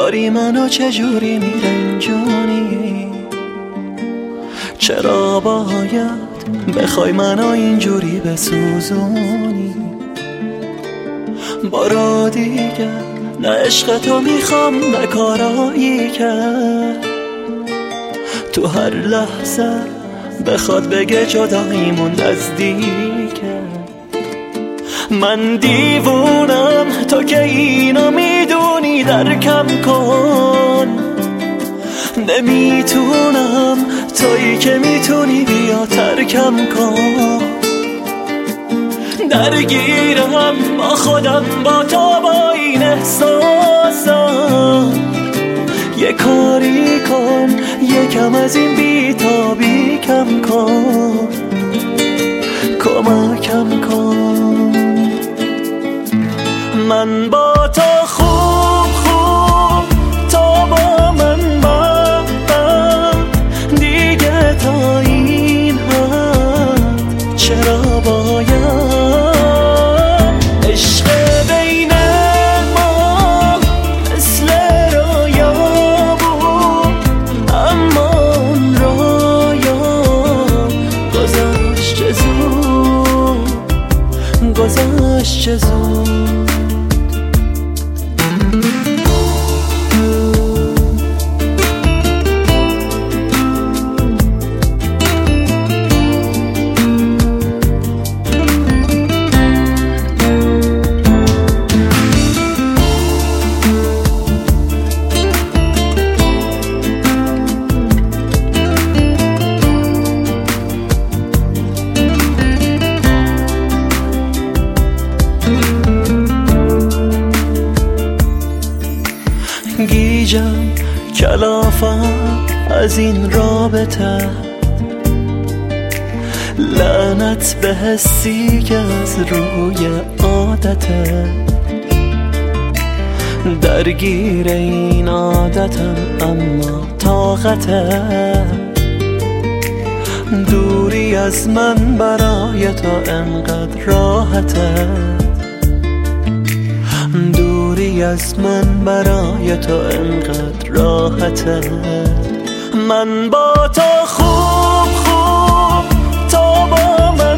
داری منو چجوری میرنجونی؟ چرا باید بخوای منو اینجوری بسوزونی؟ بارا دیگه نه عشق تو میخوام نه کارایی کرد تو هر لحظه بخواد بگه جداییمون نزدیکه. من دیوونم تو که اینو میدونی درکم کن، نمیتونم تویی که میتونی بیا ترکم کن. درگیرم با خودم با تو با این احساسم، یه کاری کن یکم از این بیتابی کم کن، کمکم کن. من با تو خوب تو با من دیگه تا این حد چرا باید عشق بین ما مثل رویا بود، اما اون رویا گذشت چه زود، گذشت چه زود. گیجم کلافم از این رابطه، لعنت به حسی که از روی عادته. درگیر این عادتم اما طاقته، دوری از من برای تو انقدر راحته، دوری از من برای تو انقدر راحته. من با تو خوب تو با من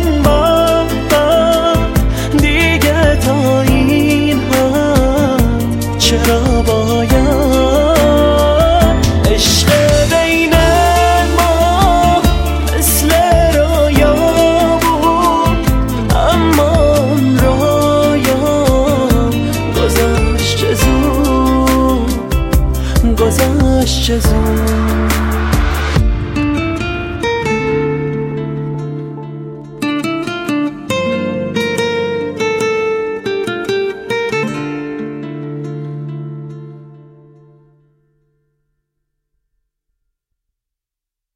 دیگه تا این حد چرا باید عشق بین ما مثل رویا بود، اما اون رویا گذشت چه زود، گذشت چه زود.